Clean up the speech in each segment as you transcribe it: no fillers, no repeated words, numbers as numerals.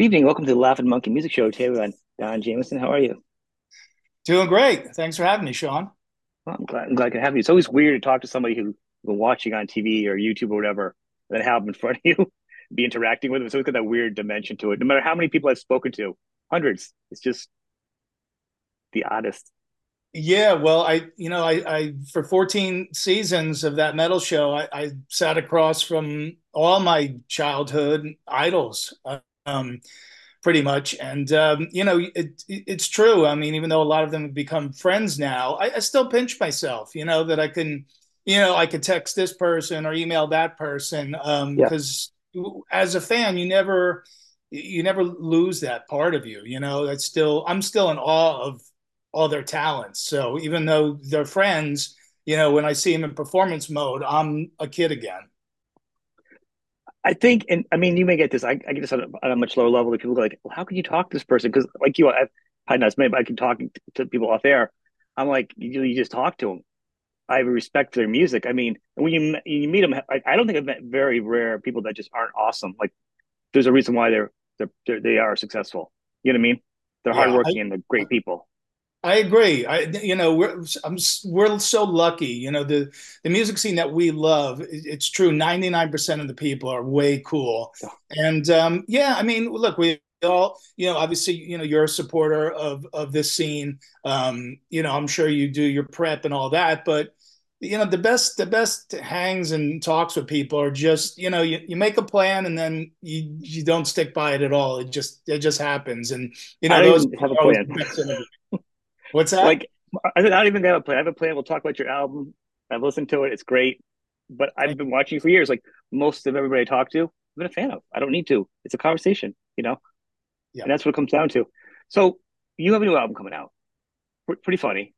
evening. Welcome to the Laughing Monkey Music Show. Today we're on Don Jameson. How are you? Doing great. Thanks for having me, Sean. Well, I'm glad I can have you. It's always weird to talk to somebody who's been watching on TV or YouTube or whatever, and then have them in front of you, be interacting with them. So it's got that weird dimension to it. No matter how many people I've spoken to, hundreds, it's just the oddest. Yeah, well, for 14 seasons of that metal show, I sat across from all my childhood idols, um, pretty much. And it's true. I mean, even though a lot of them have become friends now, I still pinch myself, that I could text this person or email that person, Yeah. because as a fan, you never lose that part of you. I'm still in awe of all their talents. So even though they're friends, when I see them in performance mode, I'm a kid again. I think, and I mean, you may get this. I get this on a much lower level. That people go like, "Well, how can you talk to this person?" Because, like you, I've probably not as many, but I can talk to people off air. I'm like, you just talk to them. I have a respect for their music. I mean, when you meet them, I don't think I've met very rare people that just aren't awesome. Like, there's a reason why they are successful. You know what I mean? They're Yeah, hardworking and they're great people. I agree. We're so lucky. The music scene that we love. It's true. 99% of the people are way cool. And yeah, I mean, look, we all, obviously, you're a supporter of this scene. I'm sure you do your prep and all that, but the best hangs and talks with people are just, you make a plan and then you don't stick by it at all. It just happens. And I don't those even have a are always plan. the best interviews. What's that? Like, I don't even have a plan. I have a plan. We'll talk about your album. I've listened to it. It's great. But I've been watching you for years. Like most of everybody I talk to, I've been a fan of. I don't need to. It's a conversation, Yeah. and that's what it comes down to. So you have a new album coming out. Pretty funny.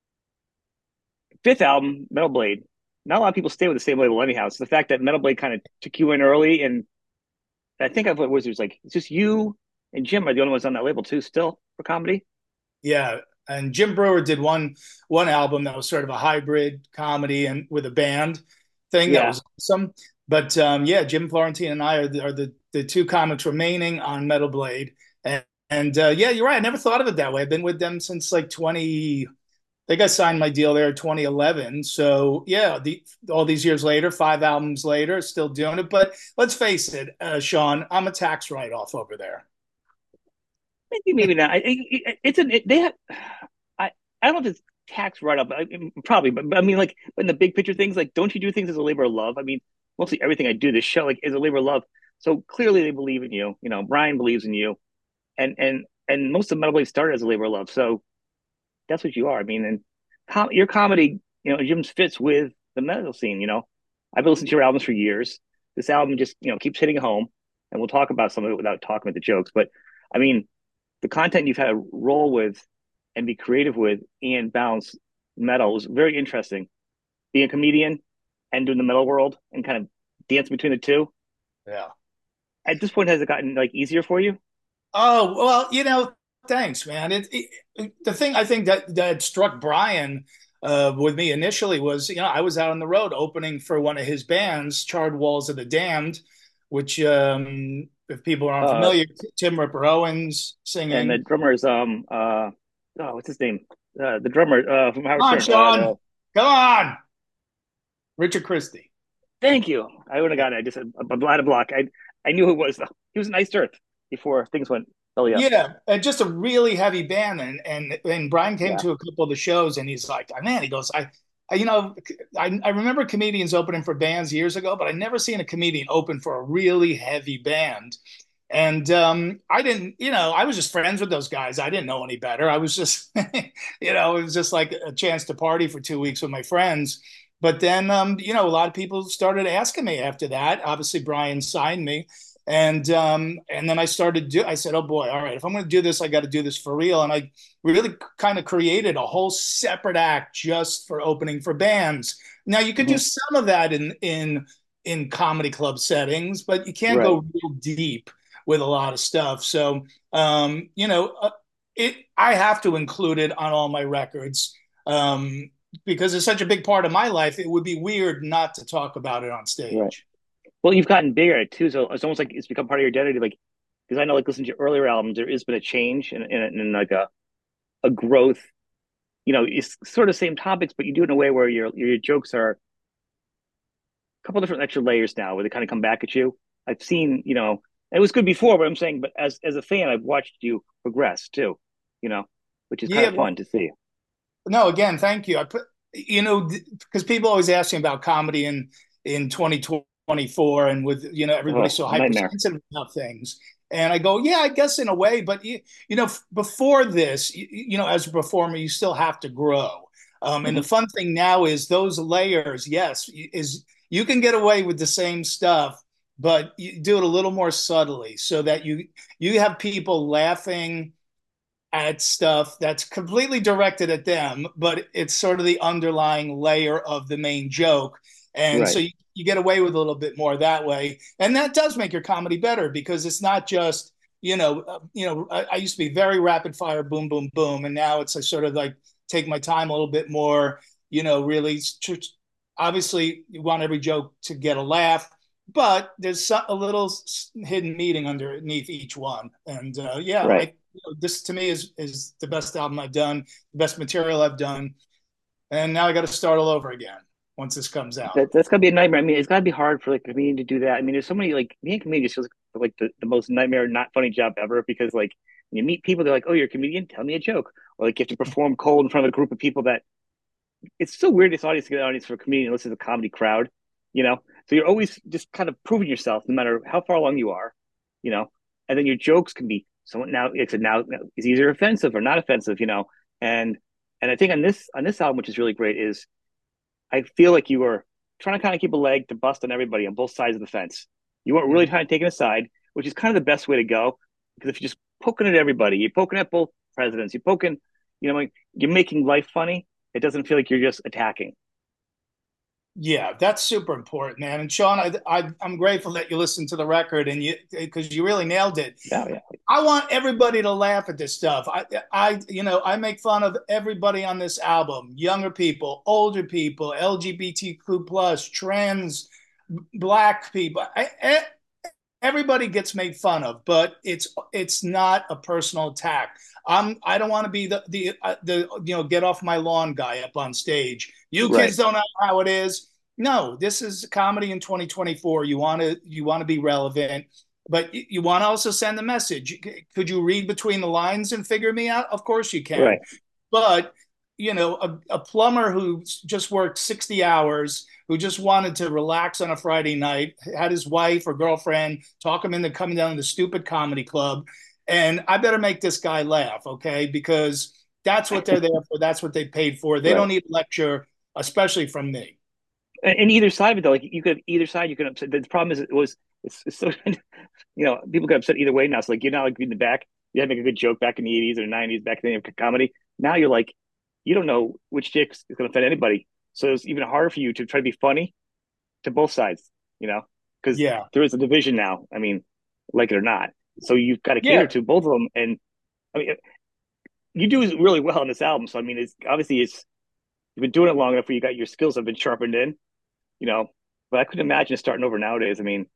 Fifth album, Metal Blade. Not a lot of people stay with the same label anyhow. So the fact that Metal Blade kind of took you in early, and I think I've what was there's like it's just you and Jim are the only ones on that label too, still for comedy. Yeah. And Jim Brewer did one album that was sort of a hybrid comedy and with a band thing that Yeah, was awesome. But yeah, Jim Florentine and I are the two comics remaining on Metal Blade. And yeah, you're right. I never thought of it that way. I've been with them since like 20. I think I signed my deal there in 2011. So yeah, all these years later, 5 albums later, still doing it. But let's face it, Sean, I'm a tax write-off over there. maybe not. It's an they have. I I don't know if it's tax write up, probably, but I mean like in the big picture things, like don't you do things as a labor of love? I mean, mostly everything I do this show like is a labor of love. So clearly they believe in you. You know, Brian believes in you, and most of Metal Blade started as a labor of love. So that's what you are. I mean, and your comedy, Jim's fits with the metal scene. I've been listening to your albums for years. This album just keeps hitting home, and we'll talk about some of it without talking about the jokes. But I mean, the content you've had to roll with and be creative with and balance metal was very interesting. Being a comedian and doing the metal world and kind of dance between the two. Yeah. At this point, has it gotten like easier for you? Oh, well, thanks, man. The thing I think that struck Brian with me initially was, I was out on the road opening for one of his bands, Charred Walls of the Damned, which, if people are Uh, unfamiliar, Tim Ripper Owens and the singing. drummer's what's his name? The drummer from Howard Come on, Stern. Sean. Come on. Richard Christie. Thank you. I would have Yeah. gotten it. I just had a block. I knew who it was though. He was an Iced Earth before things went belly up. Yeah, and just a really heavy band, and Brian came Yeah. to a couple of the shows, and he's like, "Man," he goes, I I remember comedians opening for bands years ago, but I never seen a comedian open for a really heavy band." And I didn't, I was just friends with those guys. I didn't know any better. I was just, it was just like a chance to party for 2 weeks with my friends. But then, a lot of people started asking me after that. Obviously, Brian signed me, and then I said, oh boy, all right, if I'm going to do this, I got to do this for real. And I really kind of created a whole separate act just for opening for bands. Now you could do Hmm. some of that in comedy club settings, but you can't Right. go real deep with a lot of stuff. So, I have to include it on all my records, because it's such a big part of my life. It would be weird not to talk about it on Right. stage. Well, you've gotten bigger too, so it's almost like it's become part of your identity. Like because I know like listening to your earlier albums, there has been a change and like a growth. It's sort of same topics, but you do it in a way where your jokes are a couple different extra layers now, where they kind of come back at you. I've seen, it was good before, but I'm saying, but as a fan, I've watched you progress too, you know, which is kind Yeah, of fun to see. no, again, thank you. I put, because people always ask me about comedy in 2024, and with, everybody's Oh, so a nightmare. hypersensitive about things. And I go, yeah, I guess in a way, but before this, as a performer, you still have to grow. And the Hmm. fun thing now is those layers, yes, is you can get away with the same stuff, but you do it a little more subtly so that you have people laughing at stuff that's completely directed at them, but it's sort of the underlying layer of the main joke. And so Right. you get away with a little bit more that way. And that does make your comedy better because it's not just, I used to be very rapid fire, boom, boom, boom. And now it's a sort of like take my time a little bit more, really. Obviously, you want every joke to get a laugh, but there's a little hidden meaning underneath each one. And yeah, Right. this to me is the best album I've done, the best material I've done, and now I got to start all over again once this comes out. That's gotta be a nightmare. I mean, it's gotta be hard for like a comedian to do that. I mean, there's so many like being a comedian feels like the most nightmare, not funny job ever because like when you meet people, they're like, "Oh, you're a comedian? Tell me a joke." Or like you have to perform cold in front of a group of people that it's so weird. This audience to get an audience for a comedian unless it's a comedy crowd, you know. So you're always just kind of proving yourself, no matter how far along you are, you know. And then your jokes can be somewhat now. It's now is either offensive or not offensive, you know. And and I think on this album, which is really great, is I feel like you were trying to kind of keep a leg to bust on everybody on both sides of the fence. You weren't really Mm-hmm. trying to take it aside, which is kind of the best way to go. Because if you're just poking at everybody, you're poking at both presidents, you're poking, like you're making life funny. It doesn't feel like you're just attacking. Yeah, that's super important, man. And Sean, I'm grateful that you listened to the record and you because you really nailed it. Yeah, yeah, I want everybody to laugh at this stuff. I make fun of everybody on this album: younger people, older people, LGBTQ plus, trans, black people. Everybody gets made fun of, but it's not a personal attack. I don't want to be the get off my lawn guy up on stage. You right. kids don't know how it is. No, this is comedy in 2024. You want to be relevant, but you want to also send the message. Could you read between the lines and figure me out? Of course you can. Right. But a plumber who just worked 60 hours, who just wanted to relax on a Friday night, had his wife or girlfriend talk him into coming down to the stupid comedy club. And I better make this guy laugh, okay? Because that's what they're there for. That's what they paid for. They don't Right. need a lecture, especially from me. And either side of it, though, like you could either side, you can upset. The problem is, it's so, people get upset either way now. So like you're not like in the back. You had to make a good joke back in the '80s or '90s, back in the comedy. Now you're like, you don't know which dick is going to offend anybody. So it's even harder for you to try to be funny to both sides, because Yeah. there is a division now. I mean, like it or not. So you've got to cater Yeah. to both of them. And I mean, you do really well on this album. So I mean, it's obviously it's you've been doing it long enough where you got your skills have been sharpened in, you know. But I couldn't imagine starting over nowadays. I mean,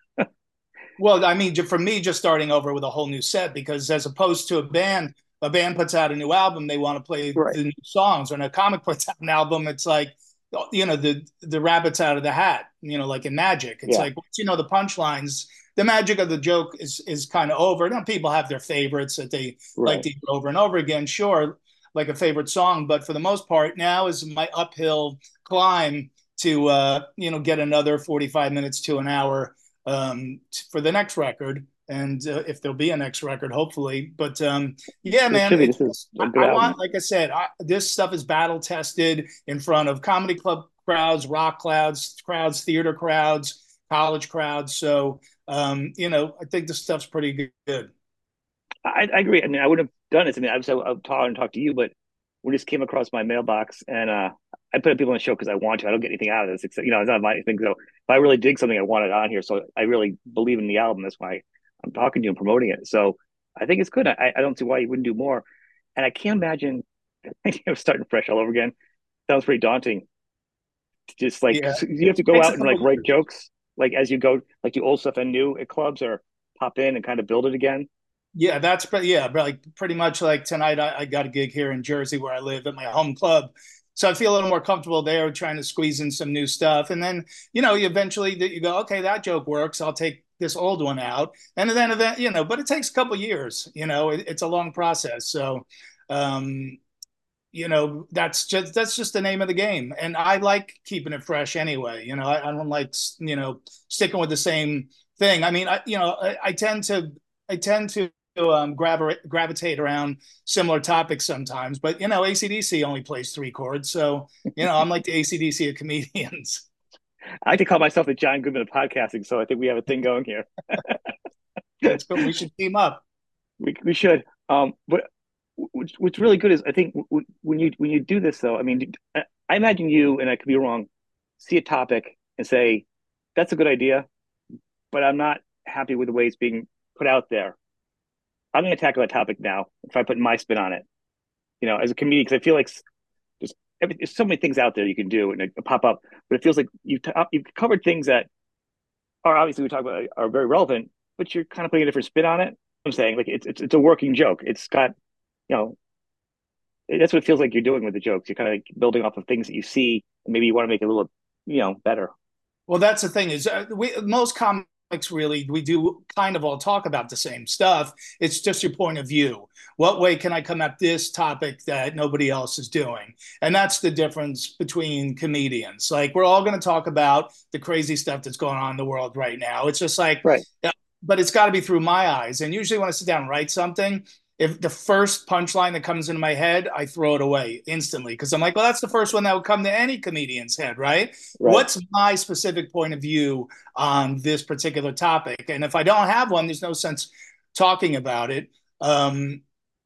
Well, I mean, for me, just starting over with a whole new set, because as opposed to a band puts out a new album, they want to play right. the new songs. When a comic puts out an album, it's like, the rabbit's out of the hat, like in magic. It's Yeah. like, once you know the punchlines, the magic of the joke is kind of over. Now, people have their favorites that they like Right. to hear over and over again, sure, like a favorite song. But for the most part, now is my uphill climb to, get another 45 minutes to an hour for the next record, and if there'll be a next record, hopefully. But yeah, It man, should be. This is a good I want, album. like I said, this stuff is battle tested in front of comedy club crowds, rock crowds, theater crowds, college crowds. So I think this stuff's pretty good. I agree. I mean, I would have done this. I mean, I've talked to you, but we just came across my mailbox, and I put people on the show because I want to. I don't get anything out of this, except it's not my thing. So if I really dig something, I want it on here. So I really believe in the album. That's why I'm talking to you and promoting it. So I think it's good. I don't see why you wouldn't do more. And I can't imagine starting fresh all over again. Sounds pretty daunting. Just like Yeah, 'cause you have to go takes out a and like couple write years. jokes like as you go, like the old stuff and new at clubs, or pop in and kind of build it again. Yeah, yeah, but like pretty much like tonight I got a gig here in Jersey where I live at my home club. So I feel a little more comfortable there trying to squeeze in some new stuff. And then, you eventually you go, okay, that joke works. I'll take this old one out. And then, but it takes a couple years, it's a long process. So, um, that's just the name of the game. And I like keeping it fresh anyway. I don't like, sticking with the same thing. I mean, I tend to gravitate around similar topics sometimes, but ACDC only plays three chords, so I'm like the ACDC of comedians. I like to call myself the John Goodman of podcasting, so I think we have a thing going here. That's good. We should team up. We should. But what's really good is I think when you do this though, I mean, I imagine you, and I could be wrong, see a topic and say, "That's a good idea," but I'm not happy with the way it's being put out there. I'm going to tackle that topic now if I put my spin on it. As a comedian, because I feel like there's so many things out there you can do and pop up, but it feels like you've covered things that are obviously we talk about are very relevant, but you're kind of putting a different spin on it. I'm saying like it's a working joke. It's got you know that's what it feels like you're doing with the jokes. You're kind of like building off of things that you see, and maybe you want to make it a little better. Well, that's the thing is we most comics really we do kind of all talk about the same stuff. It's just your point of view. What way can I come at this topic that nobody else is doing? And that's the difference between comedians. Like we're all going to talk about the crazy stuff that's going on in the world right now. It's just like, Right. but it's got to be through my eyes. And usually when I sit down and write something, if the first punchline that comes into my head, I throw it away instantly because I'm like, well, that's the first one that would come to any comedian's head, right? Right. What's my specific point of view on this particular topic? And if I don't have one, there's no sense talking about it. Um,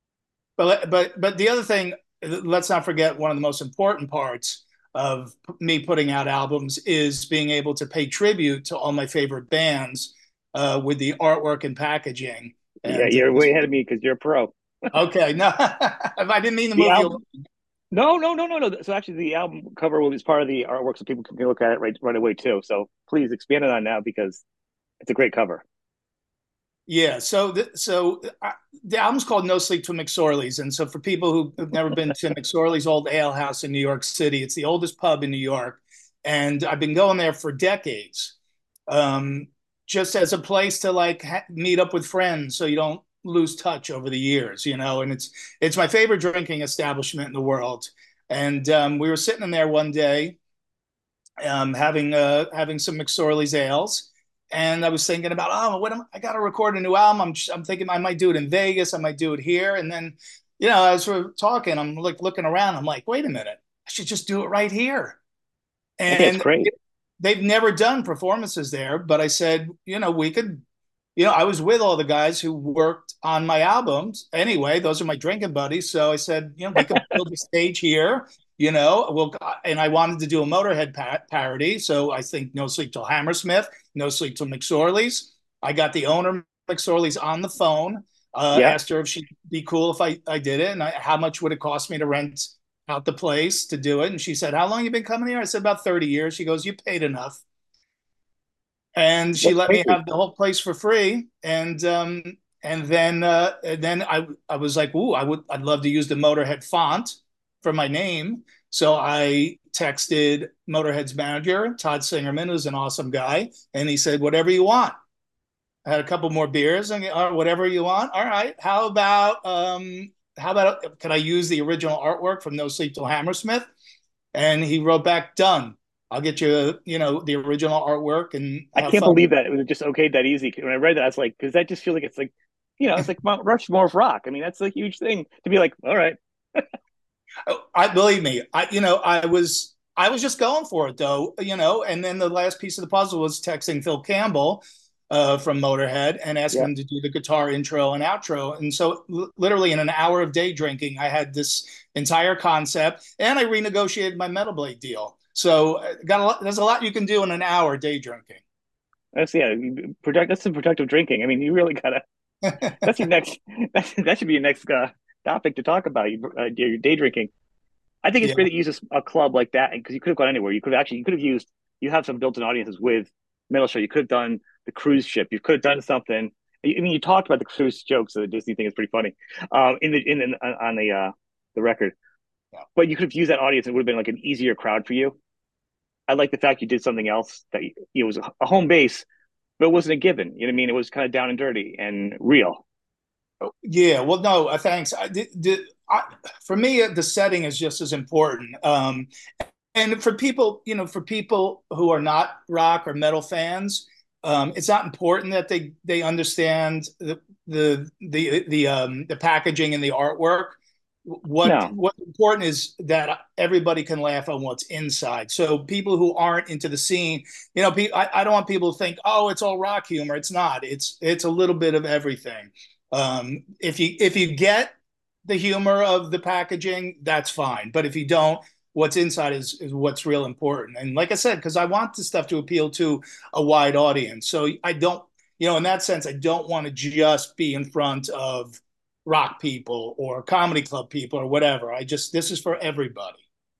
but the other thing, let's not forget one of the most important parts of me putting out albums is being able to pay tribute to all my favorite bands with the artwork and packaging. Yeah, And you're way ahead of me because you're a pro. okay, no, I didn't mean to The move you. album, no, no, no, no, no. So actually, the album cover will be part of the artwork, so people can look at it right away too. So please expand it on now because it's a great cover. Yeah, the album's called No Sleep Till McSorley's, and so for people who've never been to McSorley's Old Ale House in New York City, it's the oldest pub in New York, and I've been going there for decades, um, just as a place to like meet up with friends, so you don't lose touch over the years, And it's my favorite drinking establishment in the world, and we were sitting in there one day, having some McSorley's ales. And I was thinking about, oh, I got to record a new album. I'm thinking I might do it in Vegas. I might do it here. And then, as we're talking, I'm like looking around. I'm like, wait a minute, I should just do it right here. I think it's And great. they've never done performances there, but I said, we could, I was with all the guys who worked on my albums anyway. Those are my drinking buddies. So I said, we could build a stage here. And I wanted to do a Motorhead parody. So I think No Sleep Till Hammersmith, No Sleep Till McSorley's. I got the owner of McSorley's on the phone, Yeah. asked her if she'd be cool if I did it and how much would it cost me to rent out the place to do it. And she said, how long you been coming here? I said, about 30 years. She goes, you paid enough. And she That's let me crazy. have the whole place for free. And then I was like, ooh, I'd love to use the Motorhead font for my name. So I texted Motorhead's manager, Todd Singerman, who's an awesome guy, and he said, whatever you want. I had a couple more beers and whatever you want. All right. How about can I use the original artwork from No Sleep Till Hammersmith? And he wrote back, done. I'll get you, the original artwork and I have can't fun. believe that it was just okay that easy. When I read that, I was like, because that just feels like it's like, it's like Mount Rushmore of rock. I mean, that's a huge thing to be like, all right, I believe me. I was just going for it though, And then the last piece of the puzzle was texting Phil Campbell from Motorhead and asking yeah, him to do the guitar intro and outro. And so, literally in an hour of day drinking, I had this entire concept, and I renegotiated my Metal Blade deal. So, there's a lot you can do in an hour day drinking. that's yeah, That's some productive drinking. I mean, you really gotta. That's your next. That should be your next topic to talk about. Your day drinking. I think it's Yeah. great that you use a club like that because you could have gone anywhere. You could have used. You have some built-in audiences with Metal Show. You could have done the cruise ship. You could have done something, I mean, you talked about the cruise jokes, so the Disney thing is pretty funny. On the record, Yeah. but you could have used that audience. It would have been like an easier crowd for you. I like the fact you did something else that it was a home base, but it wasn't a given. You know what I mean? It was kind of down and dirty and real. Yeah, well, no, thanks. For me, the setting is just as important. And for people, for people who are not rock or metal fans, it's not important that they understand the packaging and the artwork. No, What's important is that everybody can laugh on what's inside. So people who aren't into the scene, I don't want people to think, oh, it's all rock humor. It's not. It's a little bit of everything. If you get the humor of the packaging, that's fine. But if you don't, what's inside is what's real important. And like I said, because I want this stuff to appeal to a wide audience. So I don't, in that sense, I don't want to just be in front of rock people or comedy club people or whatever. This is for everybody.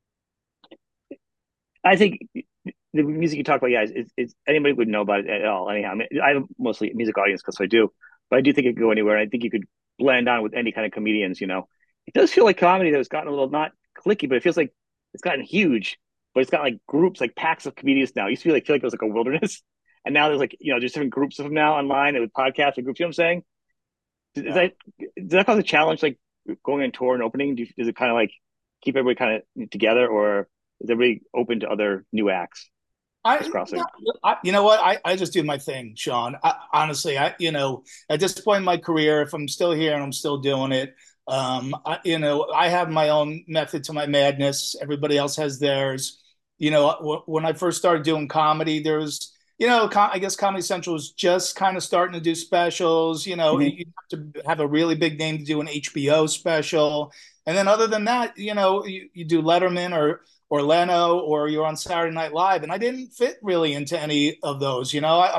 I think the music you talk about, yeah, anybody would know about it at all. Anyhow, I mean, I'm mostly a music audience because I do, but I do think it could go anywhere. And I think you could blend on with any kind of comedians. It does feel like comedy that has gotten a little not clicky, but it feels like it's gotten huge. But it's got like groups, like packs of comedians now. It used to be like feel like it was like a wilderness, and now there's like there's different groups of them now online and with podcasts and groups. You know what I'm saying? Is Yeah. that does that cause a challenge like going on tour and opening? Does it kind of like keep everybody kind of together, or is everybody open to other new acts I, just crossing? you know what? I just do my thing, Sean. Honestly, at this point in my career, if I'm still here and I'm still doing it, I have my own method to my madness. Everybody else has theirs. When I first started doing comedy, there was, I guess Comedy Central was just kind of starting to do specials. Mm-hmm. You have to have a really big name to do an HBO special. And then other than that, you do Letterman or Leno, or you're on Saturday Night Live. And I didn't fit really into any of those.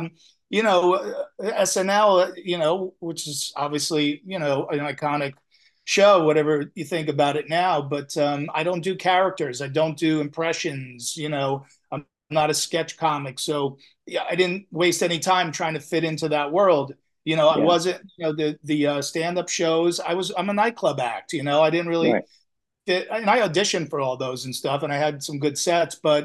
SNL, which is obviously, an iconic show, whatever you think about it now. But I don't do characters. I don't do impressions. I'm not a sketch comic. So yeah, I didn't waste any time trying to fit into that world. I Yeah, wasn't, the stand up shows. I'm a nightclub act. I didn't really right. and I auditioned for all those and stuff, and I had some good sets, but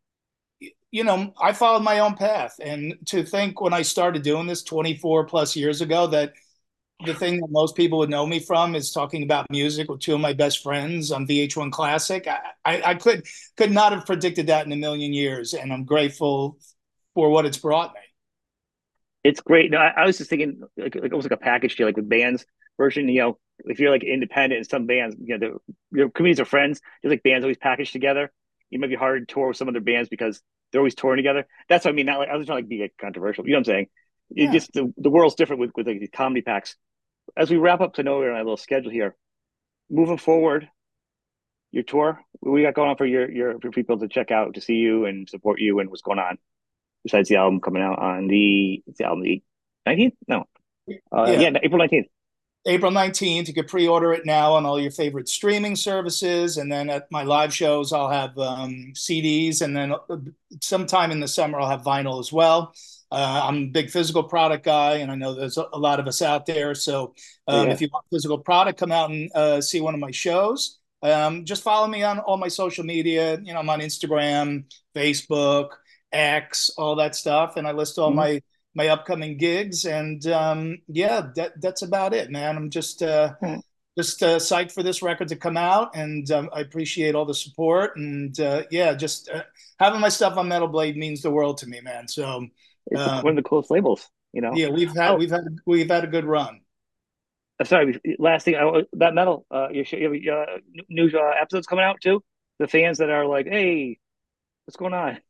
I followed my own path. And to think when I started doing this 24 plus years ago that the thing that most people would know me from is talking about music with two of my best friends on VH1 Classic. I could not have predicted that in a million years, and I'm grateful for what it's brought me. It's great. No, I was just thinking like almost like a package deal, like with bands version. If you're like independent and some bands, your comedians are friends. There's like bands always packaged together. It might be hard to tour with some other bands because they're always touring together. That's what I mean. Not like I was trying to like, be like controversial. You know what I'm saying? It Yeah. just the world's different with like these comedy packs. As we wrap up to nowhere on our little schedule here, moving forward, your tour, what we got going on for people to check out to see you and support you and what's going on besides the album coming out on the album the 19th? No. Yeah. Yeah, April 19th. April 19th. You can pre-order it now on all your favorite streaming services. And then at my live shows, I'll have CDs. And then sometime in the summer, I'll have vinyl as well. I'm a big physical product guy, and I know there's a lot of us out there. So Yeah. if you want physical product, come out and see one of my shows. Just follow me on all my social media. I'm on Instagram, Facebook, X, all that stuff. And I list all Mhm. my upcoming gigs. And yeah, that's about it, man. I'm All just psyched for this record to come out, and I appreciate all the support. And yeah, just having my stuff on Metal Blade means the world to me, man. So It's one of um, the coolest labels. yeah, Oh, we've had a good run. sorry. Last thing, that metal. You have new episodes coming out too. The fans that are like, "Hey, what's going on?"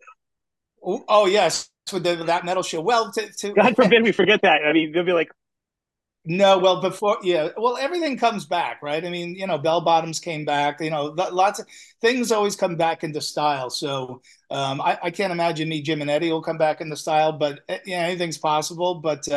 Oh yes, with that metal show. Well, God forbid we forget that. I mean, they'll be like, no, well, yeah, well, everything comes back, right? I mean, bell bottoms came back, lots of things always come back into style. So I can't imagine me, Jim, and Eddie will come back into style, but anything's possible. But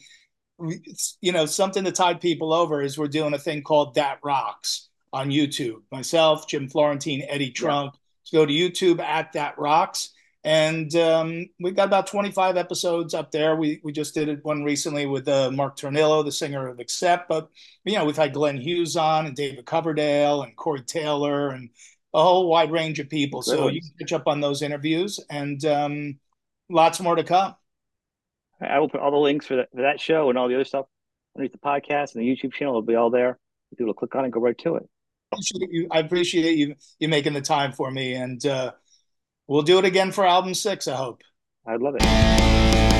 something to tide people over is we're doing a thing called That Rocks on YouTube. Myself, Jim Florentine, Eddie "Yeah, Trunk. So go to YouTube at That Rocks, And we got about 25 episodes up there. We just did one recently with Mark Tornillo, the singer of Accept. But we've had Glenn Hughes on and David Coverdale and Corey Taylor and a whole wide range of people. Good So you ones. can catch up on those interviews and lots more to come. I will put all the links for that show and all the other stuff underneath the podcast and the YouTube channel. It'll be all there. People will click on it and go right to it. I appreciate you making the time for me, and we'll do it again for album 6, I hope. I'd love it.